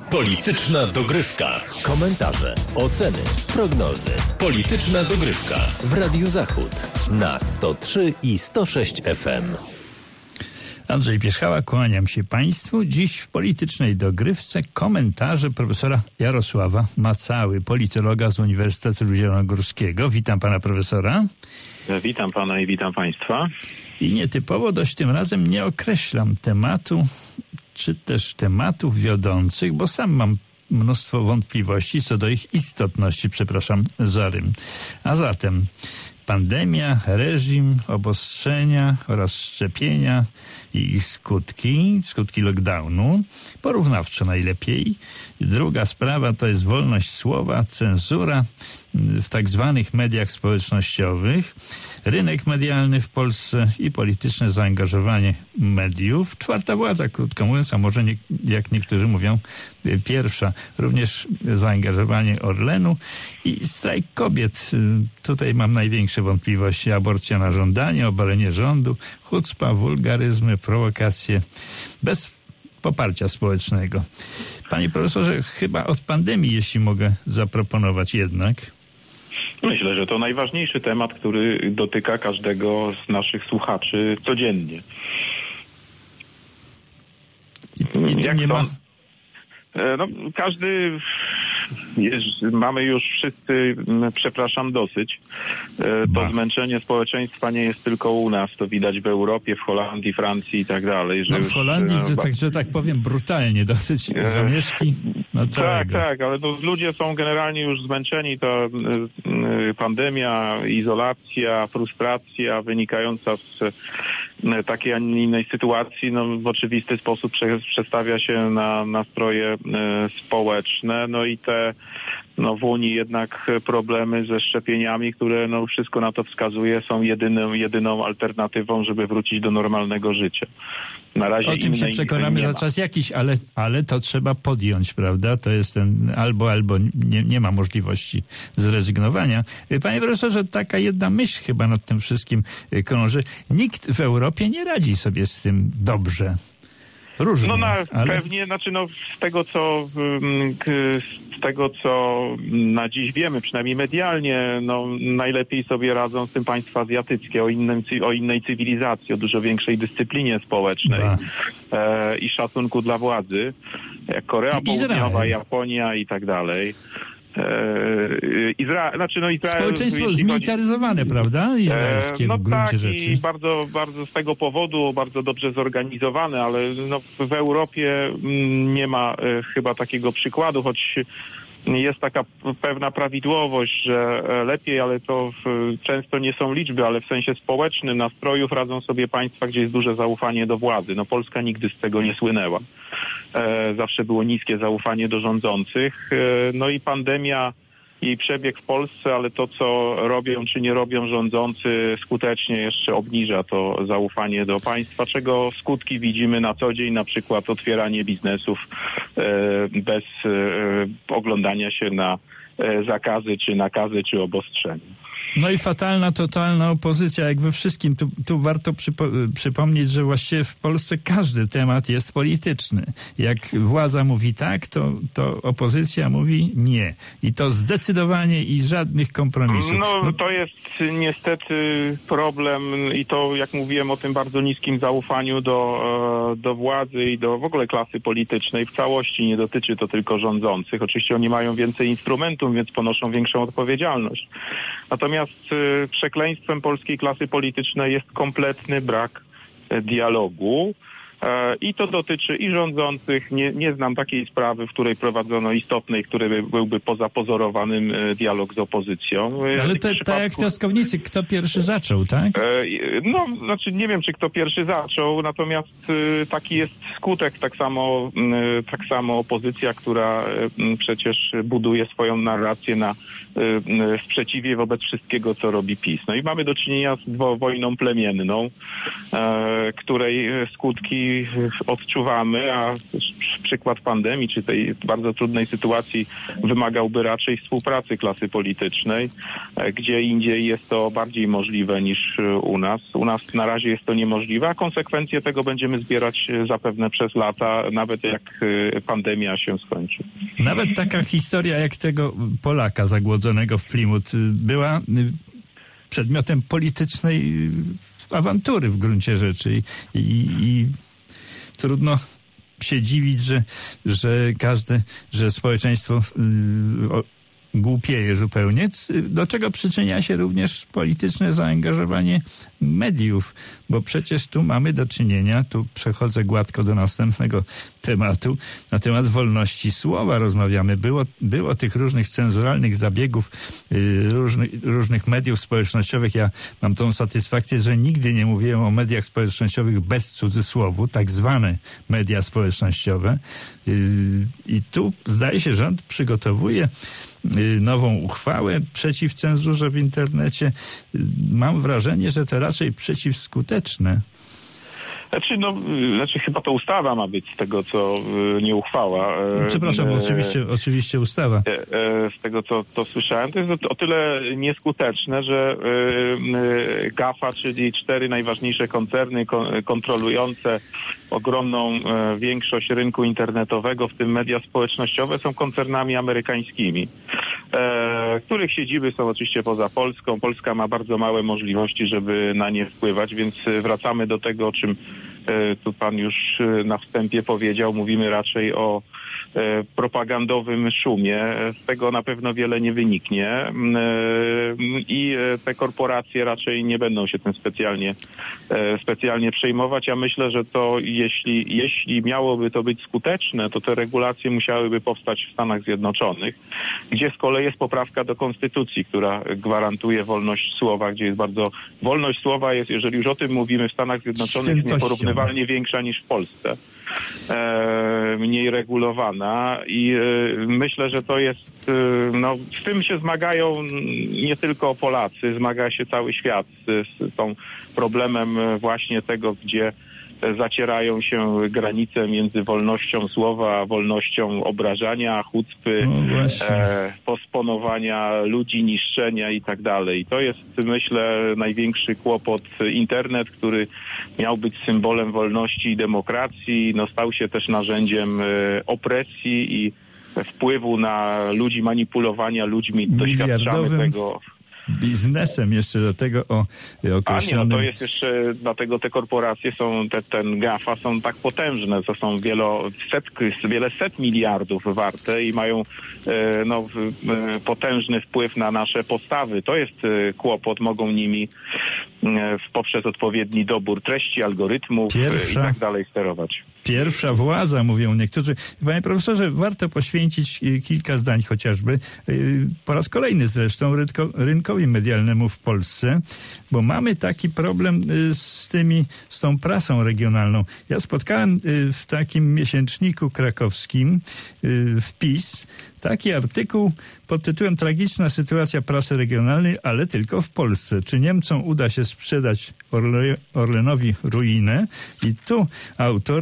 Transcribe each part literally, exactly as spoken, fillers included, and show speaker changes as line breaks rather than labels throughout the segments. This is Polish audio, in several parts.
Polityczna dogrywka. Komentarze, oceny, prognozy. Polityczna dogrywka w Radiu Zachód na sto trzy i sto sześć F M.
Andrzej Pierzchała, kłaniam się Państwu. Dziś w politycznej dogrywce komentarze profesora Jarosława Macały, politologa z Uniwersytetu Zielonogórskiego. Witam pana profesora.
Witam pana i witam państwa.
I nietypowo dość tym razem nie określam tematu, czy też tematów wiodących, bo sam mam mnóstwo wątpliwości co do ich istotności, przepraszam za rym. A zatem pandemia, reżim, obostrzenia oraz szczepienia i ich skutki, skutki lockdownu, porównawczo najlepiej. Druga sprawa to jest wolność słowa, cenzura w tak zwanych mediach społecznościowych, rynek medialny w Polsce i polityczne zaangażowanie mediów. Czwarta władza, krótko mówiąc, a może nie, jak niektórzy mówią, pierwsza. Również zaangażowanie Orlenu i strajk kobiet. Tutaj mam największe wątpliwości. Aborcja na żądanie, obalenie rządu, chucpa, wulgaryzmy, prowokacje bez poparcia społecznego. Panie profesorze, chyba od pandemii, jeśli mogę zaproponować jednak.
Myślę, że to najważniejszy temat, który dotyka każdego z naszych słuchaczy codziennie.
I, i
Jak
nie ma...
No, każdy, jest, mamy już wszyscy, przepraszam, dosyć. To
Ba.
zmęczenie społeczeństwa nie jest tylko u nas, to widać w Europie, w Holandii, Francji i tak dalej. Że
no w
już,
Holandii,
no,
że, tak, że tak powiem, brutalnie dosyć zamieszki. No
tak, tak, ale to ludzie są generalnie już zmęczeni. Ta y, y, pandemia, izolacja, frustracja wynikająca z y, takiej, a nie innej sytuacji, no, w oczywisty sposób prze, przestawia się na nastroje y, społeczne. No i te no, w Unii jednak problemy ze szczepieniami, które no, wszystko na to wskazuje, są jedyną, jedyną alternatywą, żeby wrócić do normalnego życia. Na razie
o tym się przekonamy za czas jakiś, ale, ale to trzeba podjąć, prawda? To jest ten albo, albo nie, nie ma możliwości zrezygnowania. Panie profesorze, taka jedna myśl chyba nad tym wszystkim krąży. Nikt w Europie nie radzi sobie z tym dobrze. Różnie,
no na,
ale...
pewnie, znaczy no z tego co z tego co na dziś wiemy, przynajmniej medialnie, no najlepiej sobie radzą z tym państwa azjatyckie, o innym, o innej cywilizacji, o dużo większej dyscyplinie społecznej e, i szacunku dla władzy, jak Korea Południowa, Japonia i tak dalej. Izrael, znaczy no Izrael,
społeczeństwo zmilitaryzowane, chodzi... prawda? Izraelskie
no
w gruncie
tak,
rzeczy.
I bardzo, bardzo z tego powodu bardzo dobrze zorganizowane, ale no w Europie nie ma e, chyba takiego przykładu, choć jest taka pewna prawidłowość, że lepiej, ale to w, często nie są liczby, ale w sensie społecznym nastrojów radzą sobie państwa, gdzie jest duże zaufanie do władzy. No Polska nigdy z tego nie słynęła. E, zawsze było niskie zaufanie do rządzących. E, no i pandemia, jej przebieg w Polsce, ale to, co robią czy nie robią rządzący, skutecznie jeszcze obniża to zaufanie do państwa, czego skutki widzimy na co dzień, na przykład otwieranie biznesów e, bez e, oglądania się na e, zakazy, czy nakazy, czy obostrzenia.
No i fatalna, totalna opozycja, jak we wszystkim. Tu, tu warto przypo- przypomnieć, że właściwie w Polsce każdy temat jest polityczny. Jak władza mówi tak, to, to opozycja mówi nie. I to zdecydowanie i żadnych kompromisów.
No, no to jest niestety problem i to, jak mówiłem o tym bardzo niskim zaufaniu do, do władzy i do w ogóle klasy politycznej w całości. Nie dotyczy to tylko rządzących. Oczywiście oni mają więcej instrumentów, więc ponoszą większą odpowiedzialność. Natomiast przekleństwem polskiej klasy politycznej jest kompletny brak dialogu. I to dotyczy i rządzących. Nie, nie znam takiej sprawy, w której prowadzono istotnej, który by, byłby poza pozorowanym dialog z opozycją.
Ale to przypadku... tak jak piaskownicy, kto pierwszy zaczął, tak?
No, znaczy nie wiem, czy kto pierwszy zaczął, natomiast taki jest skutek, tak samo, tak samo opozycja, która przecież buduje swoją narrację na sprzeciwie wobec wszystkiego, co robi PiS. No i mamy do czynienia z wojną plemienną, której skutki powoli odczuwamy, a przykład pandemii, czy tej bardzo trudnej sytuacji wymagałby raczej współpracy klasy politycznej, gdzie indziej jest to bardziej możliwe niż u nas. U nas na razie jest to niemożliwe, a konsekwencje tego będziemy zbierać zapewne przez lata, nawet jak pandemia się skończy.
Nawet taka historia jak tego Polaka zagłodzonego w Plymouth była przedmiotem politycznej awantury w gruncie rzeczy i, i, i trudno się dziwić, że, że każde, że społeczeństwo yy, o, głupieje zupełnie, do czego przyczynia się również polityczne zaangażowanie mediów, bo przecież tu mamy do czynienia, tu przechodzę gładko do następnego tematu, na temat wolności słowa rozmawiamy. Było, było tych różnych cenzuralnych zabiegów yy, różnych, różnych mediów społecznościowych. Ja mam tą satysfakcję, że nigdy nie mówiłem o mediach społecznościowych bez cudzysłowu, tak zwane media społecznościowe. Yy, I tu zdaje się, rząd przygotowuje nową uchwałę przeciw cenzurze w internecie. Mam wrażenie, że to raczej przeciwskuteczne.
Znaczy, no, znaczy chyba to ustawa ma być z tego, co nie uchwała.
Przepraszam, e, oczywiście, oczywiście ustawa.
E, z tego, co to słyszałem, to jest o tyle nieskuteczne, że e, GAFA, czyli cztery najważniejsze koncerny kon, kontrolujące ogromną e, większość rynku internetowego, w tym media społecznościowe, są koncernami amerykańskimi, e, których siedziby są oczywiście poza Polską. Polska ma bardzo małe możliwości, żeby na nie wpływać, więc wracamy do tego, o czym tu pan już na wstępie powiedział. Mówimy raczej o propagandowym szumie. Z tego na pewno wiele nie wyniknie i te korporacje raczej nie będą się tym specjalnie specjalnie przejmować. Ja myślę, że to jeśli, jeśli miałoby to być skuteczne, to te regulacje musiałyby powstać w Stanach Zjednoczonych, gdzie z kolei jest poprawka do konstytucji, która gwarantuje wolność słowa, gdzie jest bardzo... Wolność słowa jest, jeżeli już o tym mówimy, w Stanach Zjednoczonych jest nieporównywalnie większa niż w Polsce. E, mniej regulowana i e, myślę, że to jest, e, no z tym się zmagają nie tylko Polacy, zmaga się cały świat z, z tą problemem właśnie tego, gdzie zacierają się granice między wolnością słowa a wolnością obrażania, chucpy, no e, posponowania ludzi, niszczenia i tak dalej. To jest, myślę, największy kłopot. Internet, który miał być symbolem wolności i demokracji, no stał się też narzędziem e, opresji i wpływu na ludzi, manipulowania ludźmi. Doświadczamy tego.
Biznesem jeszcze do tego o określonym...
A nie, no to jest jeszcze, dlatego te korporacje są, te, ten GAFA są tak potężne, to są wielo, set, wiele set miliardów warte i mają e, no, e, potężny wpływ na nasze postawy. To jest e, kłopot, mogą nimi e, poprzez odpowiedni dobór treści, algorytmów e, i tak dalej sterować.
Pierwsza władza, mówią niektórzy. Panie profesorze, warto poświęcić kilka zdań chociażby, po raz kolejny zresztą, rynko, rynkowi medialnemu w Polsce, bo mamy taki problem z tymi, z tą prasą regionalną. Ja spotkałem w takim miesięczniku krakowskim, wpis, taki artykuł pod tytułem Tragiczna sytuacja prasy regionalnej, ale tylko w Polsce. Czy Niemcom uda się sprzedać Orle, Orlenowi ruinę? I tu autor,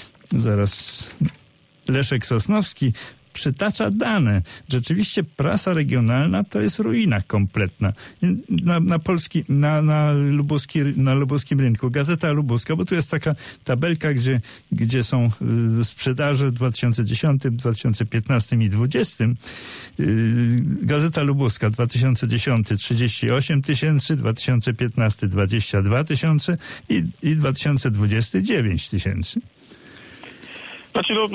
zaraz Leszek Sosnowski, przytacza dane. Rzeczywiście prasa regionalna to jest ruina kompletna. Na, na, polski, na, na, lubuski, na lubuskim rynku. Gazeta Lubuska, bo tu jest taka tabelka, gdzie, gdzie są y, sprzedaże w dwa tysiące dziesiątym, dwa tysiące piętnastym i dwa tysiące dwudziestym. Y, Gazeta Lubuska dwa tysiące dziesiąty trzydzieści osiem tysięcy, dwa tysiące piętnasty dwadzieścia dwa tysiące i, i dwa tysiące dwudziesty dziewięć tysięcy.
Znaczy, no,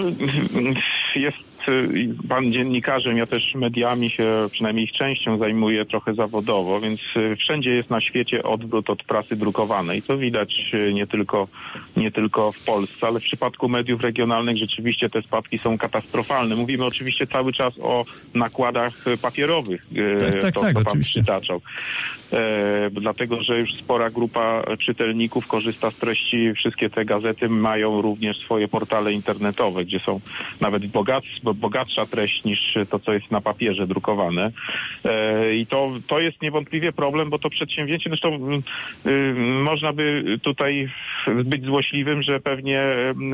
jest pan dziennikarzem, ja też mediami się, przynajmniej ich częścią zajmuję trochę zawodowo, więc wszędzie jest na świecie odwrót od prasy drukowanej. To widać nie tylko, nie tylko w Polsce, ale w przypadku mediów regionalnych rzeczywiście te spadki są katastrofalne. Mówimy oczywiście cały czas o nakładach papierowych.
Tak, tak,
to,
tak,
co pan
oczywiście.
przytaczał. E, dlatego, że już spora grupa czytelników korzysta z treści. Wszystkie te gazety mają również swoje portale internetowe, gdzie są nawet bogac, dużo bogatsza treść niż to, co jest na papierze drukowane. I to, to jest niewątpliwie problem, bo to przedsięwzięcie, zresztą można by tutaj być złośliwym, że pewnie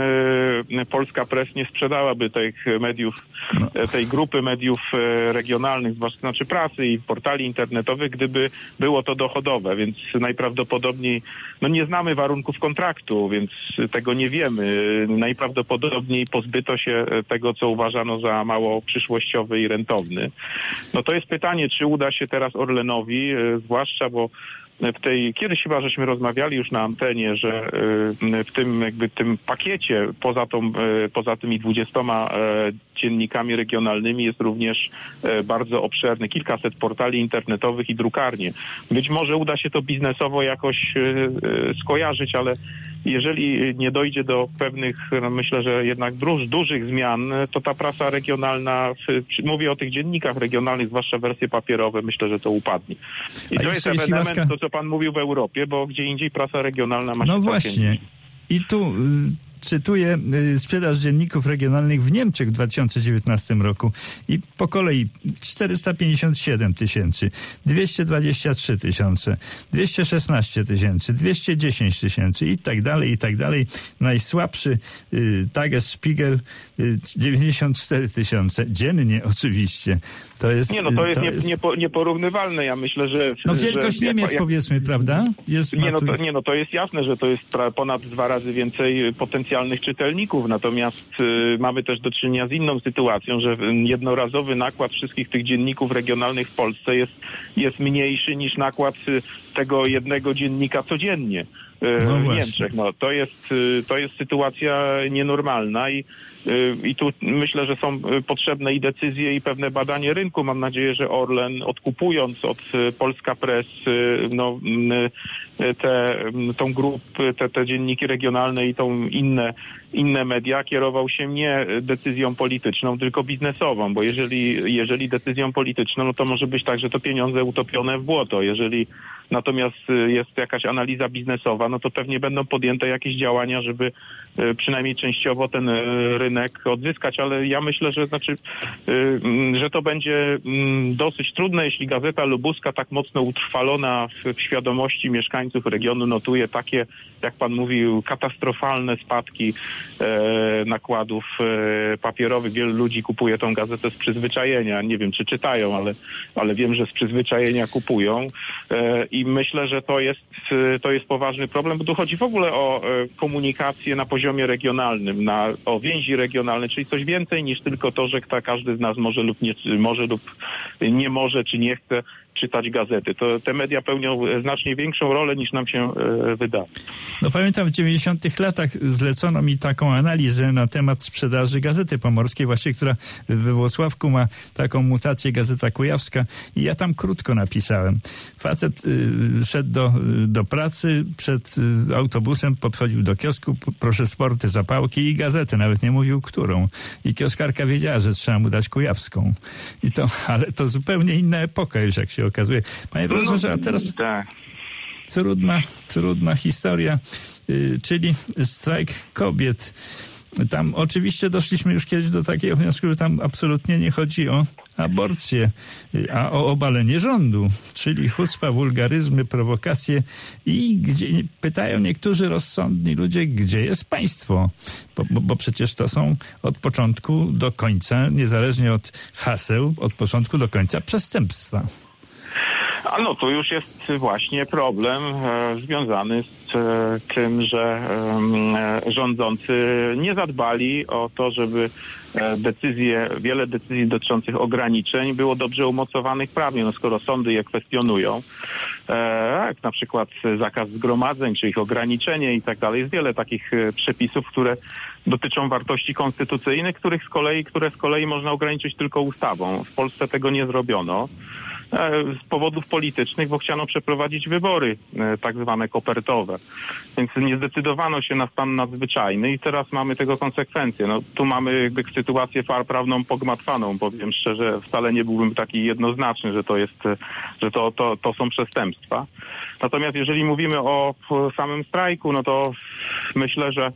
Polska Press nie sprzedałaby tych mediów, no. tej grupy mediów regionalnych, znaczy prasy i portali internetowych, gdyby było to dochodowe, więc najprawdopodobniej, no nie znamy warunków kontraktu, więc tego nie wiemy. Najprawdopodobniej pozbyto się tego, co uważano za mało przyszłościowy i rentowny. No to jest pytanie, czy uda się teraz Orlenowi, zwłaszcza, bo w tej, kiedyś chyba żeśmy rozmawiali już na antenie, że w tym jakby tym pakiecie poza tą, poza tymi dwudziestoma dziennikami regionalnymi jest również bardzo obszerny, kilkaset portali internetowych i drukarnie. Być może uda się to biznesowo jakoś skojarzyć, ale jeżeli nie dojdzie do pewnych, no myślę, że jednak duż, dużych zmian, to ta prasa regionalna, mówię o tych dziennikach regionalnych, zwłaszcza wersje papierowe, myślę, że to upadnie. I
A
to jest element, łaska... to co pan mówił w Europie, bo gdzie indziej prasa regionalna ma się
No właśnie.
Niż.
I tu... Cytuję sprzedaż dzienników regionalnych w Niemczech w dwa tysiące dziewiętnastym roku i po kolei czterysta pięćdziesiąt siedem tysięcy, dwieście dwadzieścia trzy tysiące, dwieście szesnaście tysięcy, dwieście dziesięć tysięcy i tak dalej, i tak dalej. Najsłabszy y, Tagesspiegel y, dziewięćdziesiąt cztery tysiące, dziennie oczywiście. To jest,
nie, no to jest,
to
nie,
jest...
Niepo, nieporównywalne. Ja myślę, że...
No wielkość
że,
Niemiec
jak,
powiedzmy, prawda? Jest,
nie, no
tu...
to, nie, no to jest jasne, że to jest pra, ponad dwa razy więcej potencjalnych czytelników, natomiast y, mamy też do czynienia z inną sytuacją, że jednorazowy nakład wszystkich tych dzienników regionalnych w Polsce jest, jest mniejszy niż nakład y, tego jednego dziennika codziennie.
No
w Niemczech. No, to jest, to jest sytuacja nienormalna i, i tu myślę, że są potrzebne i decyzje i pewne badanie rynku. Mam nadzieję, że Orlen, odkupując od Polska Press no, te, tą grupę, te, te dzienniki regionalne i tą inne, inne media, kierował się nie decyzją polityczną, tylko biznesową, bo jeżeli, jeżeli decyzją polityczną, no to może być tak, że to pieniądze utopione w błoto. Jeżeli natomiast jest jakaś analiza biznesowa, no to pewnie będą podjęte jakieś działania, żeby przynajmniej częściowo ten rynek odzyskać, ale ja myślę, że znaczy, że to będzie dosyć trudne, jeśli Gazeta Lubuska tak mocno utrwalona w, w świadomości mieszkańców regionu notuje takie, jak pan mówił, katastrofalne spadki e, nakładów e, papierowych. Wielu ludzi kupuje tą gazetę z przyzwyczajenia. Nie wiem, czy czytają, ale, ale wiem, że z przyzwyczajenia kupują e, i myślę, że to jest, to jest poważny problem, bo tu chodzi w ogóle o e, komunikację na poziomie regionalnym, na, o więzi regionalne, czyli coś więcej niż tylko to, że kto, każdy z nas może lub nie może lub nie może, czy nie chce czytać gazety. To te media pełnią znacznie większą rolę niż nam się e, wydaje.
No pamiętam, w dziewięćdziesiątych latach zlecono mi taką analizę na temat sprzedaży Gazety Pomorskiej, właśnie która we Włocławku ma taką mutację, Gazeta Kujawska, i ja tam krótko napisałem. Facet y, szedł do, do pracy, przed y, autobusem podchodził do kiosku, proszę sporty, zapałki i gazetę, nawet nie mówił którą. I kioskarka wiedziała, że trzeba mu dać Kujawską. I to, ale to zupełnie inna epoka już, jak się okazuje. Panie profesorze, a teraz trudna, trudna historia, yy, czyli strajk kobiet. Tam oczywiście doszliśmy już kiedyś do takiego wniosku, że tam absolutnie nie chodzi o aborcję, a o obalenie rządu, czyli chucpa, wulgaryzmy, prowokacje i gdzie, pytają niektórzy rozsądni ludzie, gdzie jest państwo, bo, bo, bo przecież to są od początku do końca, niezależnie od haseł, od początku do końca przestępstwa.
A no to już jest właśnie problem e, związany z e, tym, że e, rządzący nie zadbali o to, żeby e, decyzje, wiele decyzji dotyczących ograniczeń było dobrze umocowanych prawnie. No skoro sądy je kwestionują, e, jak na przykład zakaz zgromadzeń, czy ich ograniczenie i tak dalej. Jest wiele takich e, przepisów, które dotyczą wartości konstytucyjnych, których z kolei, które z kolei można ograniczyć tylko ustawą. W Polsce tego nie zrobiono z powodów politycznych, bo chciano przeprowadzić wybory tak zwane kopertowe. Więc nie zdecydowano się na stan nadzwyczajny i teraz mamy tego konsekwencje. No, tu mamy jakby sytuację prawną pogmatwaną, powiem szczerze, wcale nie byłbym taki jednoznaczny, że to jest, że to, to, to są przestępstwa. Natomiast jeżeli mówimy o samym strajku, no to myślę, że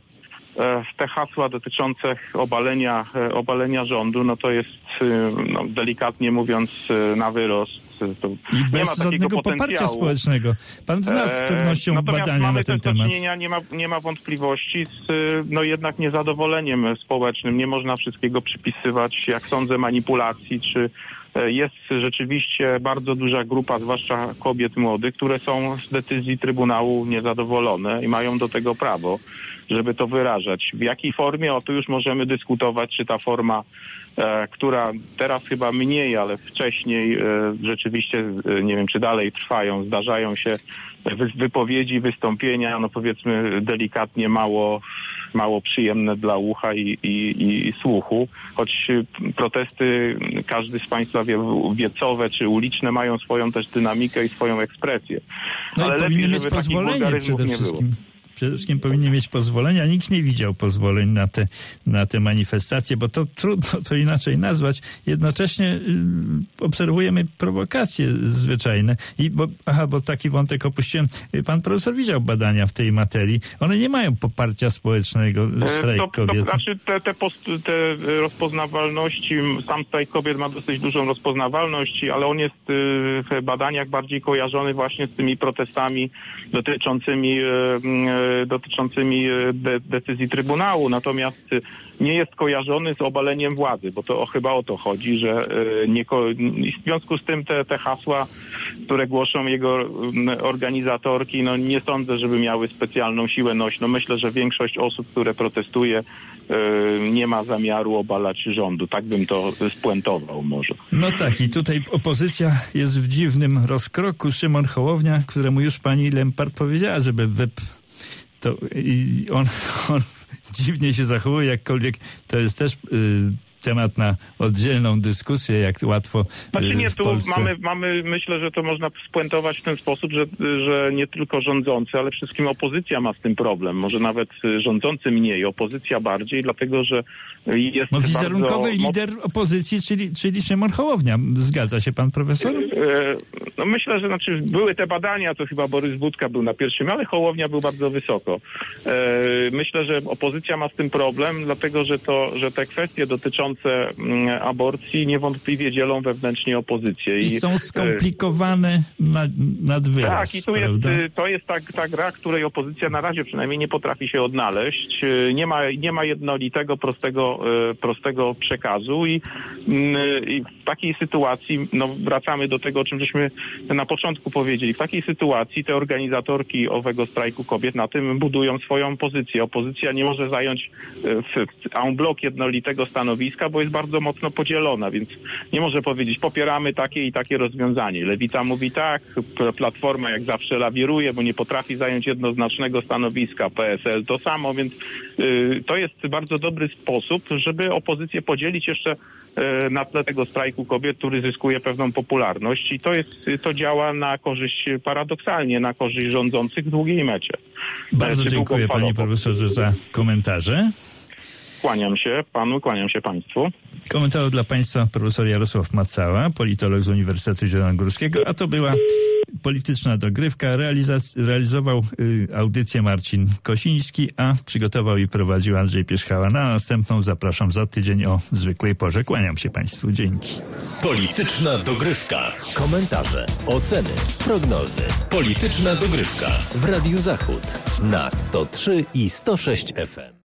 te hasła dotyczące obalenia, obalenia rządu, no to jest, no, delikatnie mówiąc, na wyrost. To
I bez
nie ma takiego
żadnego poparcia społecznego. Pan zna z pewnością
Natomiast
badania
mamy
na ten
też do
temat.
czynienia, nie ma, nie ma wątpliwości z no jednak niezadowoleniem społecznym. Nie można wszystkiego przypisywać, jak sądzę, manipulacji, czy jest rzeczywiście bardzo duża grupa, zwłaszcza kobiet młodych, które są z decyzji Trybunału niezadowolone i mają do tego prawo, żeby to wyrażać. W jakiej formie? O, tu już możemy dyskutować, czy ta forma, e, która teraz chyba mniej, ale wcześniej e, rzeczywiście, e, nie wiem, czy dalej trwają, zdarzają się wy, wypowiedzi, wystąpienia, no powiedzmy delikatnie mało mało przyjemne dla ucha i, i, i słuchu, choć protesty, każdy z Państwa wie, wiecowe czy uliczne mają swoją też dynamikę i swoją ekspresję.
No
ale
i
lepiej,
powinni
żeby
mieć
takich
pozwolenie
wulgaryzmów
przede
nie było.
wszystkim. Przede wszystkim powinni mieć pozwolenia. Nikt nie widział pozwoleń na te, na te manifestacje, bo to trudno to inaczej nazwać. Jednocześnie y, obserwujemy prowokacje zwyczajne. I bo, aha, bo taki wątek opuściłem. Pan profesor widział badania w tej materii. One nie mają poparcia społecznego, strajk
to, to,
kobiet.
znaczy te, te, post, te rozpoznawalności, sam strajk kobiet ma dosyć dużą rozpoznawalność, ale on jest y, w badaniach bardziej kojarzony właśnie z tymi protestami dotyczącymi y, y, dotyczącymi de- decyzji Trybunału, natomiast nie jest kojarzony z obaleniem władzy, bo to chyba o to chodzi, że nie ko- w związku z tym te, te hasła, które głoszą jego organizatorki, no nie sądzę, żeby miały specjalną siłę nośną. Myślę, że większość osób, które protestuje, nie ma zamiaru obalać rządu. Tak bym to spuentował może.
No tak, i tutaj opozycja jest w dziwnym rozkroku. Szymon Hołownia, któremu już pani Lempart powiedziała, żeby wep to i on, on dziwnie się zachowuje, jakkolwiek to jest też y, temat na oddzielną dyskusję, jak łatwo
Znaczy nie,
w
tu
Polsce...
mamy, mamy, myślę, że to można spuentować w ten sposób, że, że nie tylko rządzący, ale przede wszystkim opozycja ma z tym problem. Może nawet rządzący mniej, opozycja bardziej, dlatego że jest
no,
bardzo...
wizerunkowy lider opozycji, czyli, czyli Szymon Hołownia. Zgadza się pan profesor?
No myślę, że znaczy były te badania, to chyba Borys Budka był na pierwszym, ale Hołownia był bardzo wysoko. Myślę, że opozycja ma z tym problem, dlatego że to, że te kwestie dotyczące aborcji niewątpliwie dzielą wewnętrznie opozycję.
I, I są skomplikowane nad, nad wyraz.
Tak, i tu jest, to jest ta, ta gra, której opozycja na razie przynajmniej nie potrafi się odnaleźć. Nie ma, nie ma jednolitego, prostego, prostego przekazu i, i w takiej sytuacji, no wracamy do tego, o czym żeśmy na początku powiedzieli, w takiej sytuacji te organizatorki owego strajku kobiet na tym budują swoją pozycję. Opozycja nie może zająć w en bloc jednolitego stanowiska, bo jest bardzo mocno podzielona, więc nie może powiedzieć, popieramy takie i takie rozwiązanie. Lewica mówi tak, Platforma jak zawsze lawiruje, bo nie potrafi zająć jednoznacznego stanowiska, P S L to samo, więc y, to jest bardzo dobry sposób, żeby opozycję podzielić jeszcze y, na tle tego strajku kobiet, który zyskuje pewną popularność i to jest, to działa na korzyść, paradoksalnie, na korzyść rządzących w długiej mecie.
Bardzo dziękuję panie profesorze za komentarze.
Kłaniam się panu, kłaniam się państwu.
Komentarz dla państwa profesor Jarosław Macała, politolog z Uniwersytetu Zielonogórskiego, a to była polityczna dogrywka. Realizac- realizował y, audycję Marcin Kosiński, a przygotował i prowadził Andrzej Pierzchała. Na następną zapraszam za tydzień o zwykłej porze. Kłaniam się państwu. Dzięki.
Polityczna dogrywka. Komentarze, oceny, prognozy. Polityczna dogrywka w Radiu Zachód na sto trzy i sto sześć F M.